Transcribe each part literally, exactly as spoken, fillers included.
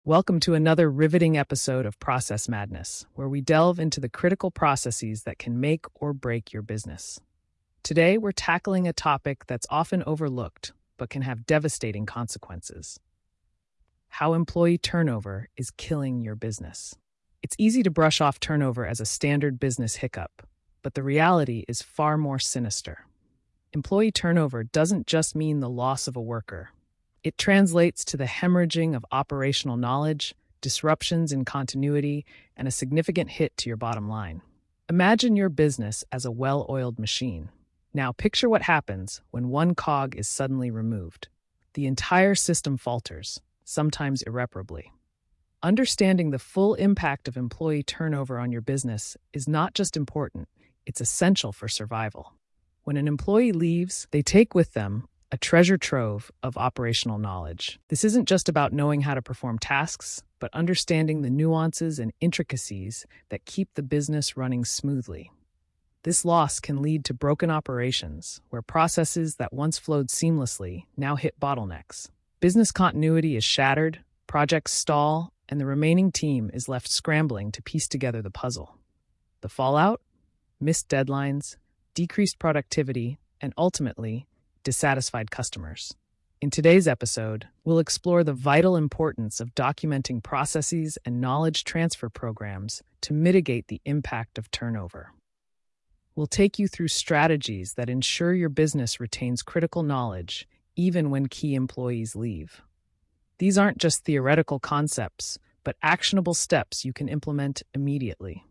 Welcome to another riveting episode of Process Madness, where we delve into the critical processes that can make or break your business. Today, we're tackling a topic that's often overlooked, but can have devastating consequences: how employee turnover is killing your business. It's easy to brush off turnover as a standard business hiccup, but the reality is far more sinister. Employee turnover doesn't just mean the loss of a worker. It translates to the hemorrhaging of operational knowledge, disruptions in continuity, and a significant hit to your bottom line. Imagine your business as a well-oiled machine. Now picture what happens when one cog is suddenly removed. The entire system falters, sometimes irreparably. Understanding the full impact of employee turnover on your business is not just important, it's essential for survival. When an employee leaves, they take with them a treasure trove of operational knowledge. This isn't just about knowing how to perform tasks, but understanding the nuances and intricacies that keep the business running smoothly. This loss can lead to broken operations, where processes that once flowed seamlessly now hit bottlenecks. Business continuity is shattered, projects stall, and the remaining team is left scrambling to piece together the puzzle. The fallout? Missed deadlines, decreased productivity, and ultimately, dissatisfied customers. In today's episode, we'll explore the vital importance of documenting processes and knowledge transfer programs to mitigate the impact of turnover. We'll take you through strategies that ensure your business retains critical knowledge even when key employees leave. These aren't just theoretical concepts, but actionable steps you can implement immediately.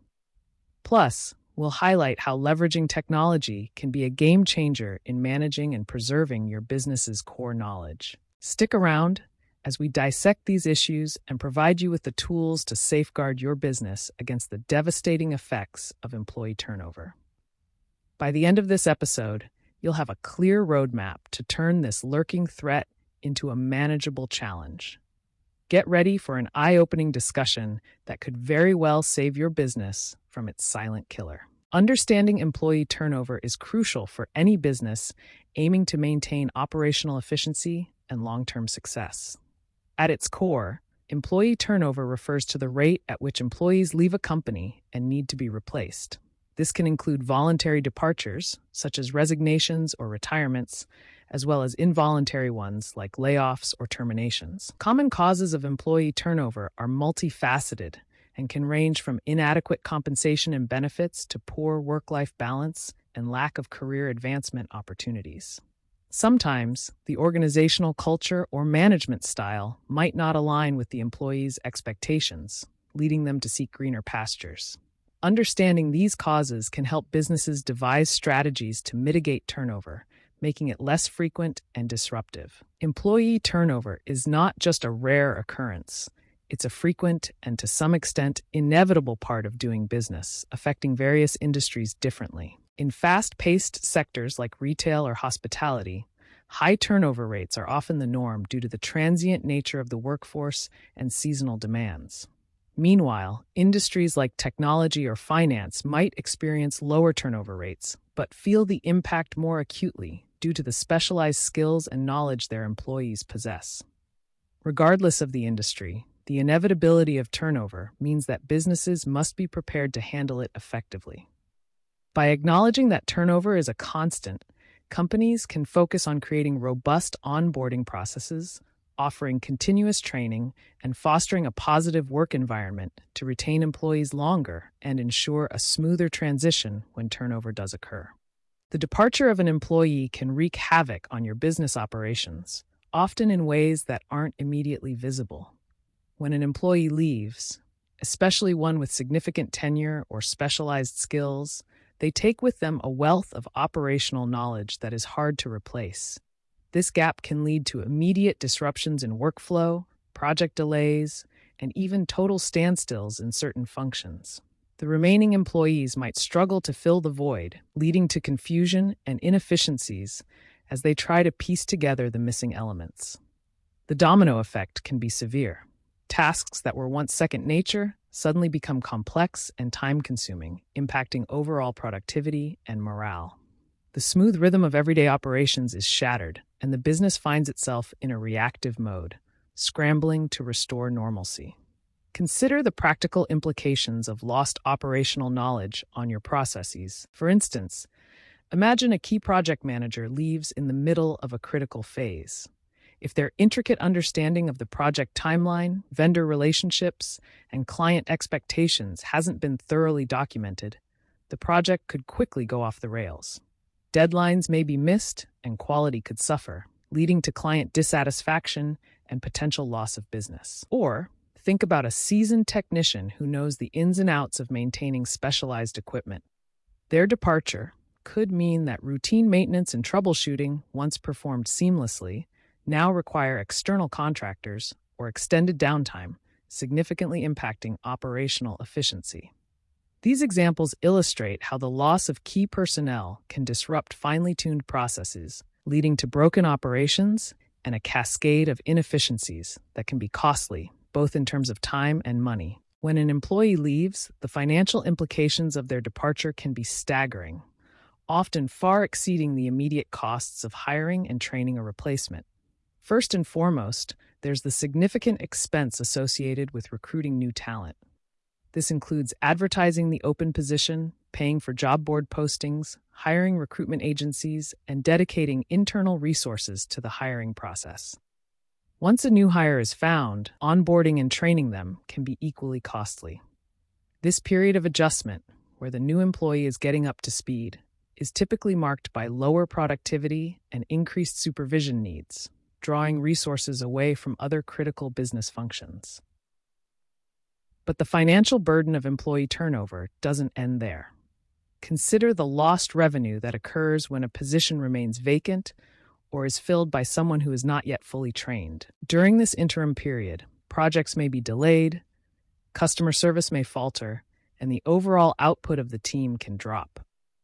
Plus, we'll highlight how leveraging technology can be a game changer in managing and preserving your business's core knowledge. Stick around as we dissect these issues and provide you with the tools to safeguard your business against the devastating effects of employee turnover. By the end of this episode, you'll have a clear roadmap to turn this lurking threat into a manageable challenge. Get ready for an eye-opening discussion that could very well save your business from its silent killer. Understanding employee turnover is crucial for any business aiming to maintain operational efficiency and long-term success. At its core, employee turnover refers to the rate at which employees leave a company and need to be replaced. This can include voluntary departures, such as resignations or retirements, as well as involuntary ones like layoffs or terminations. Common causes of employee turnover are multifaceted and can range from inadequate compensation and benefits to poor work-life balance and lack of career advancement opportunities. Sometimes, the organizational culture or management style might not align with the employee's expectations, leading them to seek greener pastures. Understanding these causes can help businesses devise strategies to mitigate turnover, making it less frequent and disruptive. Employee turnover is not just a rare occurrence. It's a frequent and, to some extent, inevitable part of doing business, affecting various industries differently. In fast-paced sectors like retail or hospitality, high turnover rates are often the norm due to the transient nature of the workforce and seasonal demands. Meanwhile, industries like technology or finance might experience lower turnover rates, but feel the impact more acutely due to the specialized skills and knowledge their employees possess. Regardless of the industry, the inevitability of turnover means that businesses must be prepared to handle it effectively. By acknowledging that turnover is a constant, companies can focus on creating robust onboarding processes, offering continuous training, and fostering a positive work environment to retain employees longer and ensure a smoother transition when turnover does occur. The departure of an employee can wreak havoc on your business operations, often in ways that aren't immediately visible. When an employee leaves, especially one with significant tenure or specialized skills, they take with them a wealth of operational knowledge that is hard to replace. This gap can lead to immediate disruptions in workflow, project delays, and even total standstills in certain functions. The remaining employees might struggle to fill the void, leading to confusion and inefficiencies as they try to piece together the missing elements. The domino effect can be severe. Tasks that were once second nature suddenly become complex and time-consuming, impacting overall productivity and morale. The smooth rhythm of everyday operations is shattered, and the business finds itself in a reactive mode, scrambling to restore normalcy. Consider the practical implications of lost operational knowledge on your processes. For instance, imagine a key project manager leaves in the middle of a critical phase. If their intricate understanding of the project timeline, vendor relationships, and client expectations hasn't been thoroughly documented, the project could quickly go off the rails. Deadlines may be missed, and quality could suffer, leading to client dissatisfaction and potential loss of business. Or, think about a seasoned technician who knows the ins and outs of maintaining specialized equipment. Their departure could mean that routine maintenance and troubleshooting, once performed seamlessly, now require external contractors or extended downtime, significantly impacting operational efficiency. These examples illustrate how the loss of key personnel can disrupt finely tuned processes, leading to broken operations and a cascade of inefficiencies that can be costly, both in terms of time and money. When an employee leaves, the financial implications of their departure can be staggering, often far exceeding the immediate costs of hiring and training a replacement. First and foremost, there's the significant expense associated with recruiting new talent. This includes advertising the open position, paying for job board postings, hiring recruitment agencies, and dedicating internal resources to the hiring process. Once a new hire is found, onboarding and training them can be equally costly. This period of adjustment, where the new employee is getting up to speed, is typically marked by lower productivity and increased supervision needs, drawing resources away from other critical business functions. But the financial burden of employee turnover doesn't end there. Consider the lost revenue that occurs when a position remains vacant or is filled by someone who is not yet fully trained. During this interim period, projects may be delayed, customer service may falter, and the overall output of the team can drop.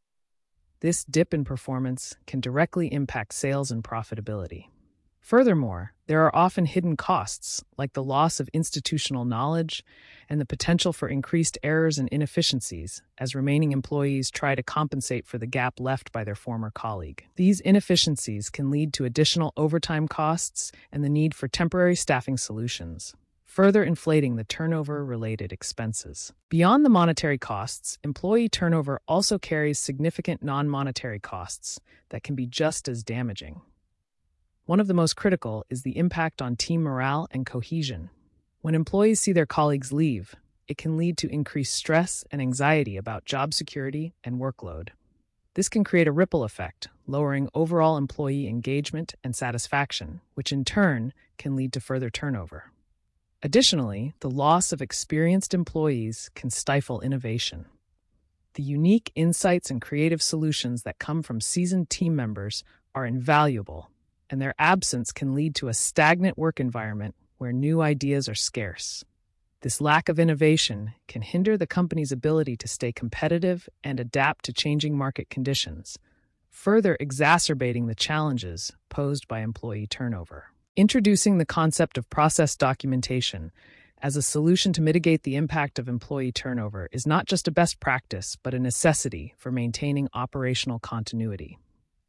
This dip in performance can directly impact sales and profitability. Furthermore, there are often hidden costs, like the loss of institutional knowledge and the potential for increased errors and inefficiencies as remaining employees try to compensate for the gap left by their former colleague. These inefficiencies can lead to additional overtime costs and the need for temporary staffing solutions, further inflating the turnover-related expenses. Beyond the monetary costs, employee turnover also carries significant non-monetary costs that can be just as damaging. One of the most critical is the impact on team morale and cohesion. When employees see their colleagues leave, it can lead to increased stress and anxiety about job security and workload. This can create a ripple effect, lowering overall employee engagement and satisfaction, which in turn can lead to further turnover. Additionally, the loss of experienced employees can stifle innovation. The unique insights and creative solutions that come from seasoned team members are invaluable, and their absence can lead to a stagnant work environment where new ideas are scarce. This lack of innovation can hinder the company's ability to stay competitive and adapt to changing market conditions, further exacerbating the challenges posed by employee turnover. Introducing the concept of process documentation as a solution to mitigate the impact of employee turnover is not just a best practice, but a necessity for maintaining operational continuity.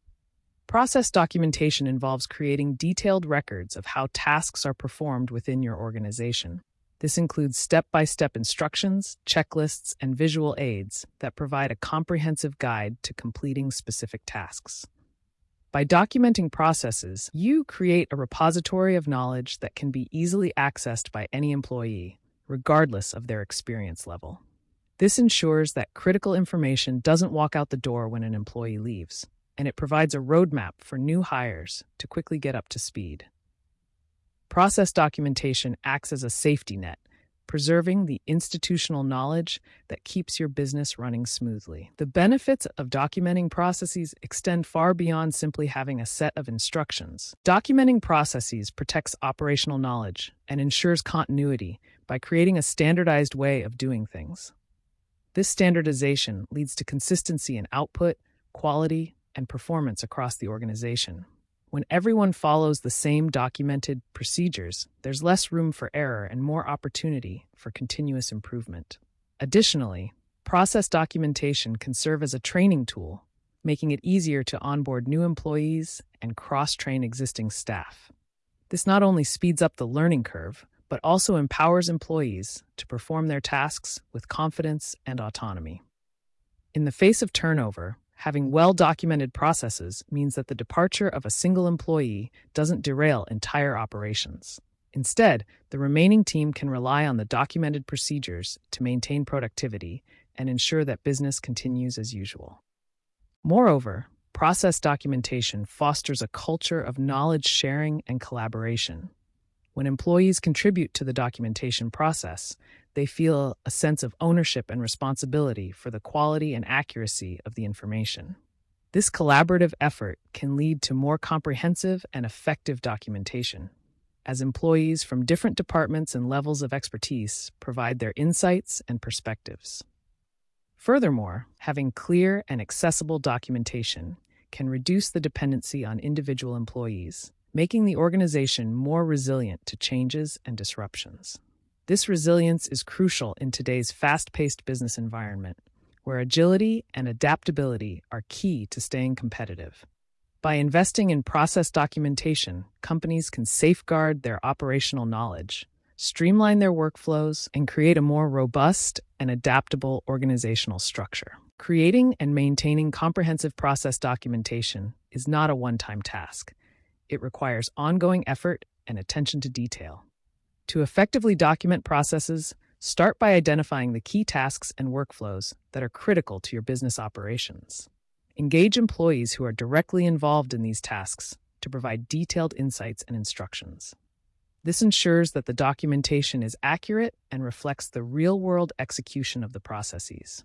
Process documentation involves creating detailed records of how tasks are performed within your organization. This includes step-by-step instructions, checklists, and visual aids that provide a comprehensive guide to completing specific tasks. By documenting processes, you create a repository of knowledge that can be easily accessed by any employee, regardless of their experience level. This ensures that critical information doesn't walk out the door when an employee leaves, and it provides a roadmap for new hires to quickly get up to speed. Process documentation acts as a safety net, preserving the institutional knowledge that keeps your business running smoothly. The benefits of documenting processes extend far beyond simply having a set of instructions. Documenting processes protects operational knowledge and ensures continuity by creating a standardized way of doing things. This standardization leads to consistency in output, quality, and performance across the organization. When everyone follows the same documented procedures, there's less room for error and more opportunity for continuous improvement. Additionally, process documentation can serve as a training tool, making it easier to onboard new employees and cross-train existing staff. This not only speeds up the learning curve, but also empowers employees to perform their tasks with confidence and autonomy. In the face of turnover, having well-documented processes means that the departure of a single employee doesn't derail entire operations. Instead, the remaining team can rely on the documented procedures to maintain productivity and ensure that business continues as usual. Moreover, process documentation fosters a culture of knowledge sharing and collaboration. When employees contribute to the documentation process, they feel a sense of ownership and responsibility for the quality and accuracy of the information. This collaborative effort can lead to more comprehensive and effective documentation, as employees from different departments and levels of expertise provide their insights and perspectives. Furthermore, having clear and accessible documentation can reduce the dependency on individual employees, making the organization more resilient to changes and disruptions. This resilience is crucial in today's fast-paced business environment, where agility and adaptability are key to staying competitive. By investing in process documentation, companies can safeguard their operational knowledge, streamline their workflows, and create a more robust and adaptable organizational structure. Creating and maintaining comprehensive process documentation is not a one-time task. It requires ongoing effort and attention to detail. To effectively document processes, start by identifying the key tasks and workflows that are critical to your business operations. Engage employees who are directly involved in these tasks to provide detailed insights and instructions. This ensures that the documentation is accurate and reflects the real-world execution of the processes.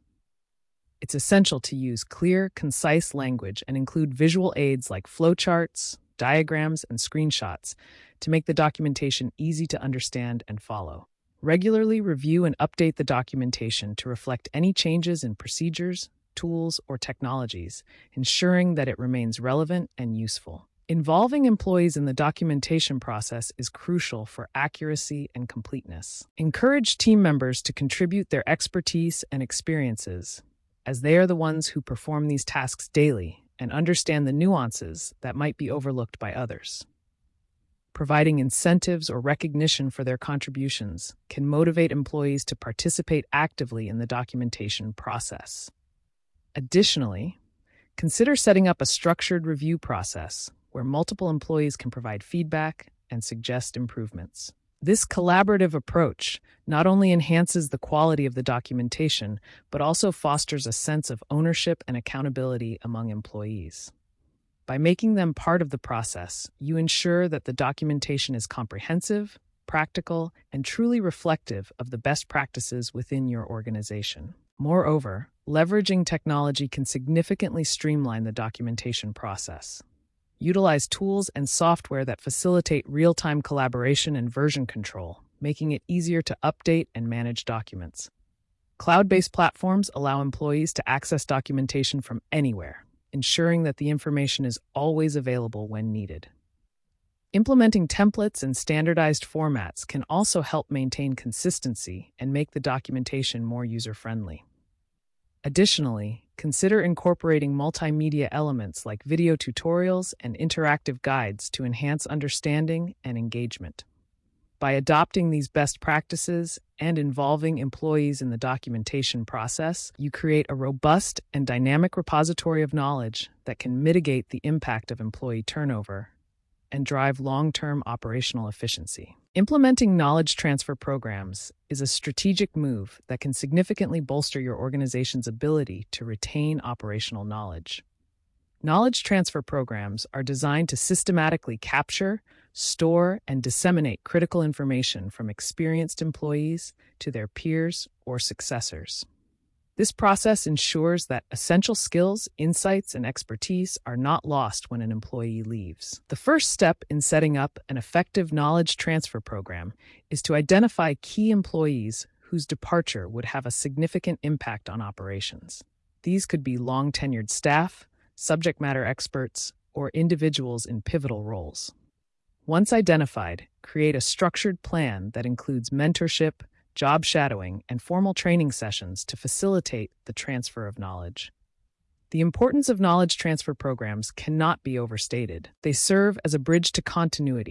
It's essential to use clear, concise language and include visual aids like flowcharts, diagrams, and screenshots to make the documentation easy to understand and follow. Regularly review and update the documentation to reflect any changes in procedures, tools, or technologies, ensuring that it remains relevant and useful. Involving employees in the documentation process is crucial for accuracy and completeness. Encourage team members to contribute their expertise and experiences, as they are the ones who perform these tasks daily and understand the nuances that might be overlooked by others. Providing incentives or recognition for their contributions can motivate employees to participate actively in the documentation process. Additionally, consider setting up a structured review process where multiple employees can provide feedback and suggest improvements. This collaborative approach not only enhances the quality of the documentation, but also fosters a sense of ownership and accountability among employees. By making them part of the process, you ensure that the documentation is comprehensive, practical, and truly reflective of the best practices within your organization. Moreover, leveraging technology can significantly streamline the documentation process. Utilize tools and software that facilitate real-time collaboration and version control, making it easier to update and manage documents. Cloud-based platforms allow employees to access documentation from anywhere, ensuring that the information is always available when needed. Implementing templates and standardized formats can also help maintain consistency and make the documentation more user-friendly. Additionally, consider incorporating multimedia elements like video tutorials and interactive guides to enhance understanding and engagement. By adopting these best practices and involving employees in the documentation process, you create a robust and dynamic repository of knowledge that can mitigate the impact of employee turnover and drive long-term operational efficiency. Implementing knowledge transfer programs is a strategic move that can significantly bolster your organization's ability to retain operational knowledge. Knowledge transfer programs are designed to systematically capture, store, and disseminate critical information from experienced employees to their peers or successors. This process ensures that essential skills, insights, and expertise are not lost when an employee leaves. The first step in setting up an effective knowledge transfer program is to identify key employees whose departure would have a significant impact on operations. These could be long-tenured staff, subject matter experts, or individuals in pivotal roles. Once identified, create a structured plan that includes mentorship, job shadowing, and formal training sessions to facilitate the transfer of knowledge. The importance of knowledge transfer programs cannot be overstated. They serve as a bridge to continuity,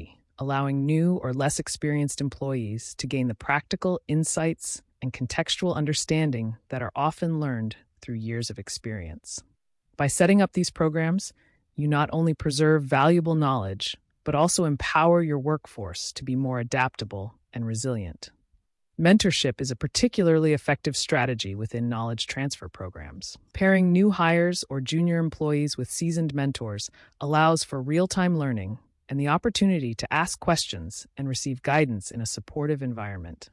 allowing new or less experienced employees to gain the practical insights and contextual understanding that are often learned through years of experience. By setting up these programs, you not only preserve valuable knowledge, but also empower your workforce to be more adaptable and resilient. Mentorship is a particularly effective strategy within knowledge transfer programs. Pairing new hires or junior employees with seasoned mentors allows for real-time learning and the opportunity to ask questions and receive guidance in a supportive environment.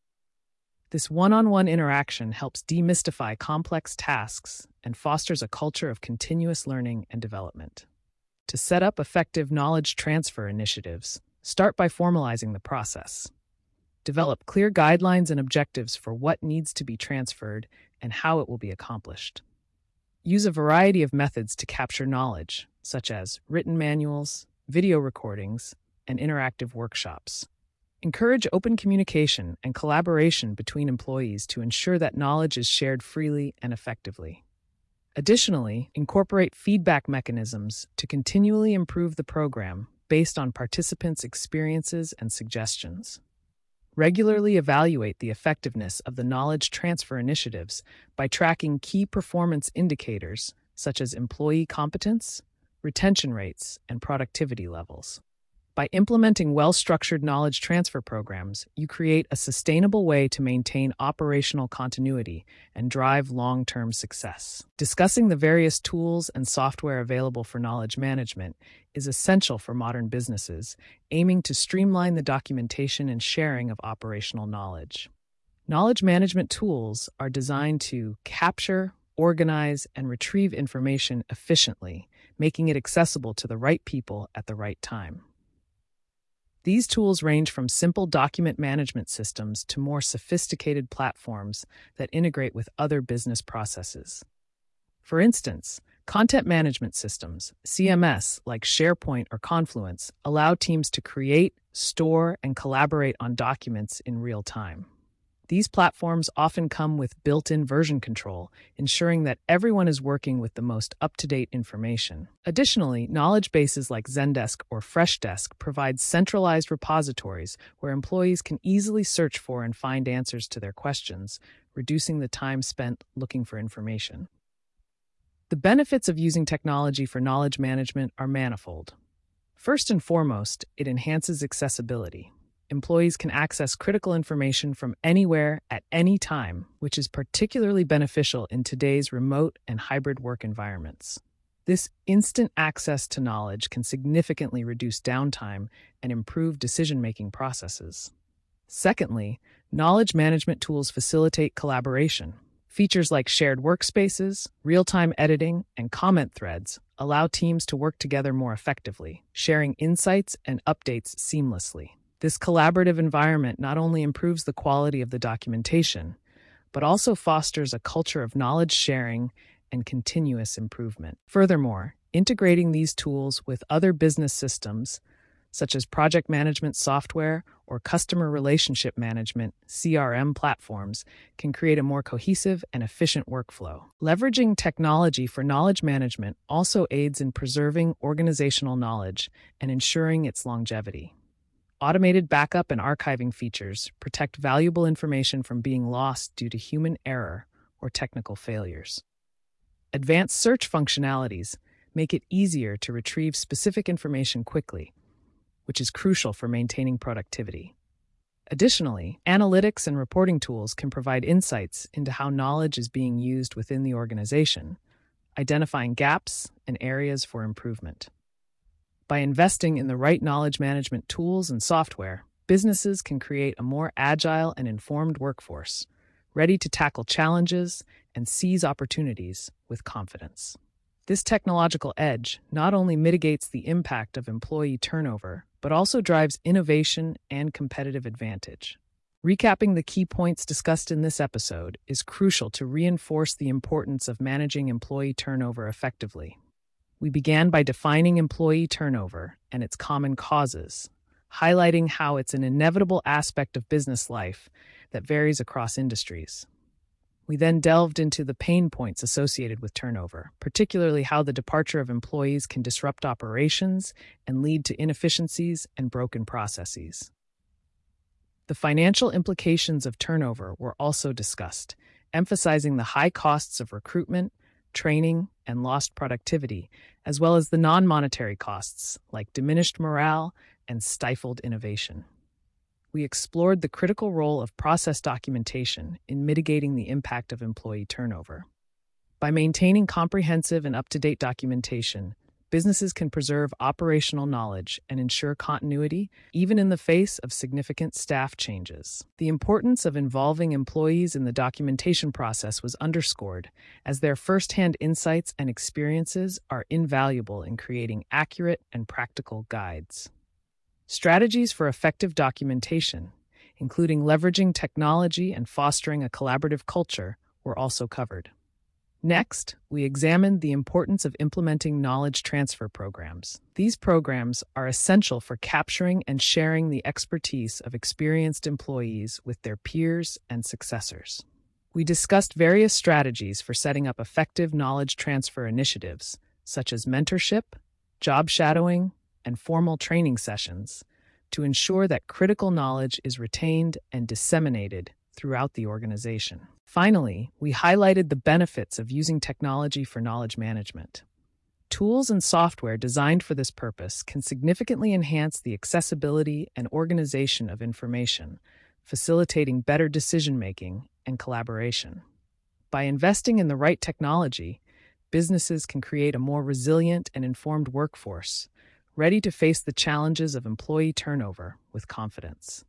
This one-on-one interaction helps demystify complex tasks and fosters a culture of continuous learning and development. To set up effective knowledge transfer initiatives, start by formalizing the process. Develop clear guidelines and objectives for what needs to be transferred and how it will be accomplished. Use a variety of methods to capture knowledge, such as written manuals, video recordings, and interactive workshops. Encourage open communication and collaboration between employees to ensure that knowledge is shared freely and effectively. Additionally, incorporate feedback mechanisms to continually improve the program based on participants' experiences and suggestions. Regularly evaluate the effectiveness of the knowledge transfer initiatives by tracking key performance indicators such as employee competence, retention rates, and productivity levels. By implementing well-structured knowledge transfer programs, you create a sustainable way to maintain operational continuity and drive long-term success. Discussing the various tools and software available for knowledge management is essential for modern businesses, aiming to streamline the documentation and sharing of operational knowledge. Knowledge management tools are designed to capture, organize, and retrieve information efficiently, making it accessible to the right people at the right time. These tools range from simple document management systems to more sophisticated platforms that integrate with other business processes. For instance, content management systems, C M S, like SharePoint or Confluence, allow teams to create, store, and collaborate on documents in real time. These platforms often come with built-in version control, ensuring that everyone is working with the most up-to-date information. Additionally, knowledge bases like Zendesk or Freshdesk provide centralized repositories where employees can easily search for and find answers to their questions, reducing the time spent looking for information. The benefits of using technology for knowledge management are manifold. First and foremost, it enhances accessibility. Employees can access critical information from anywhere at any time, which is particularly beneficial in today's remote and hybrid work environments. This instant access to knowledge can significantly reduce downtime and improve decision-making processes. Secondly, knowledge management tools facilitate collaboration. Features like shared workspaces, real-time editing, and comment threads allow teams to work together more effectively, sharing insights and updates seamlessly. This collaborative environment not only improves the quality of the documentation, but also fosters a culture of knowledge sharing and continuous improvement. Furthermore, integrating these tools with other business systems, such as project management software or customer relationship management C R M platforms, can create a more cohesive and efficient workflow. Leveraging technology for knowledge management also aids in preserving organizational knowledge and ensuring its longevity. Automated backup and archiving features protect valuable information from being lost due to human error or technical failures. Advanced search functionalities make it easier to retrieve specific information quickly, which is crucial for maintaining productivity. Additionally, analytics and reporting tools can provide insights into how knowledge is being used within the organization, identifying gaps and areas for improvement. By investing in the right knowledge management tools and software, businesses can create a more agile and informed workforce, ready to tackle challenges and seize opportunities with confidence. This technological edge not only mitigates the impact of employee turnover, but also drives innovation and competitive advantage. Recapping the key points discussed in this episode is crucial to reinforce the importance of managing employee turnover effectively. We began by defining employee turnover and its common causes, highlighting how it's an inevitable aspect of business life that varies across industries. We then delved into the pain points associated with turnover, particularly how the departure of employees can disrupt operations and lead to inefficiencies and broken processes. The financial implications of turnover were also discussed, emphasizing the high costs of recruitment, training, and lost productivity, as well as the non-monetary costs like diminished morale and stifled innovation. We explored the critical role of process documentation in mitigating the impact of employee turnover. By maintaining comprehensive and up-to-date documentation, businesses can preserve operational knowledge and ensure continuity, even in the face of significant staff changes. The importance of involving employees in the documentation process was underscored, as their first-hand insights and experiences are invaluable in creating accurate and practical guides. Strategies for effective documentation, including leveraging technology and fostering a collaborative culture, were also covered. Next, we examined the importance of implementing knowledge transfer programs. These programs are essential for capturing and sharing the expertise of experienced employees with their peers and successors. We discussed various strategies for setting up effective knowledge transfer initiatives, such as mentorship, job shadowing, and formal training sessions, to ensure that critical knowledge is retained and disseminated throughout the organization. Finally, we highlighted the benefits of using technology for knowledge management. Tools and software designed for this purpose can significantly enhance the accessibility and organization of information, facilitating better decision-making and collaboration. By investing in the right technology, businesses can create a more resilient and informed workforce, ready to face the challenges of employee turnover with confidence.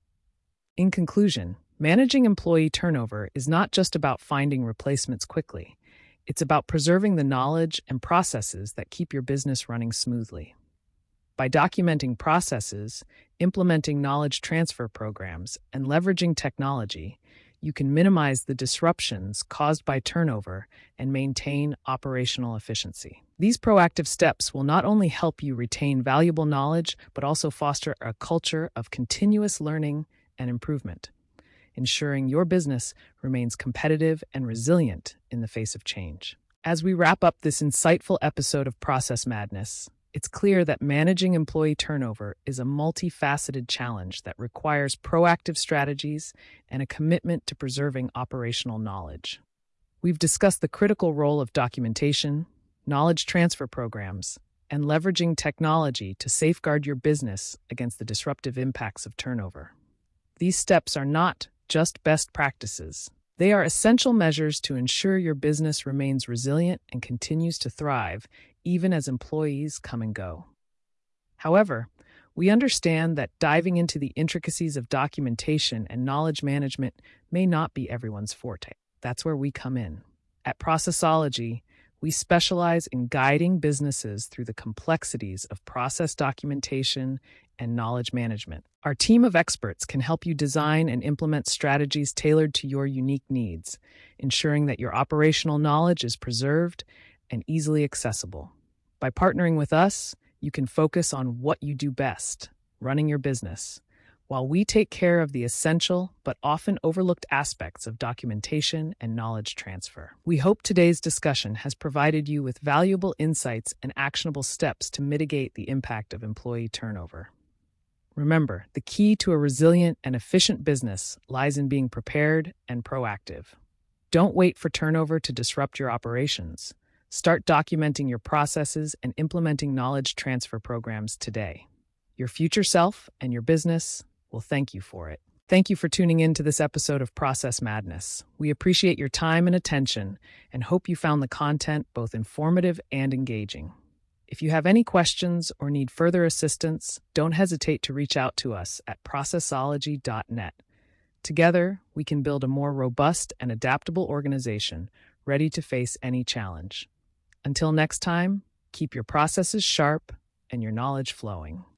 In conclusion, managing employee turnover is not just about finding replacements quickly. It's about preserving the knowledge and processes that keep your business running smoothly. By documenting processes, implementing knowledge transfer programs, and leveraging technology, you can minimize the disruptions caused by turnover and maintain operational efficiency. These proactive steps will not only help you retain valuable knowledge, but also foster a culture of continuous learning and improvement, ensuring your business remains competitive and resilient in the face of change. As we wrap up this insightful episode of Process Madness, it's clear that managing employee turnover is a multifaceted challenge that requires proactive strategies and a commitment to preserving operational knowledge. We've discussed the critical role of documentation, knowledge transfer programs, and leveraging technology to safeguard your business against the disruptive impacts of turnover. These steps are not just best practices. They are essential measures to ensure your business remains resilient and continues to thrive, even as employees come and go. However, we understand that diving into the intricacies of documentation and knowledge management may not be everyone's forte. That's where we come in. At Processology, we specialize in guiding businesses through the complexities of process documentation and knowledge management. Our team of experts can help you design and implement strategies tailored to your unique needs, ensuring that your operational knowledge is preserved and easily accessible. By partnering with us, you can focus on what you do best, running your business, while we take care of the essential but often overlooked aspects of documentation and knowledge transfer. We hope today's discussion has provided you with valuable insights and actionable steps to mitigate the impact of employee turnover. Remember, the key to a resilient and efficient business lies in being prepared and proactive. Don't wait for turnover to disrupt your operations. Start documenting your processes and implementing knowledge transfer programs today. Your future self and your business will thank you for it. Thank you for tuning in to this episode of Process Madness. We appreciate your time and attention and hope you found the content both informative and engaging. If you have any questions or need further assistance, don't hesitate to reach out to us at processology dot net. Together, we can build a more robust and adaptable organization ready to face any challenge. Until next time, keep your processes sharp and your knowledge flowing.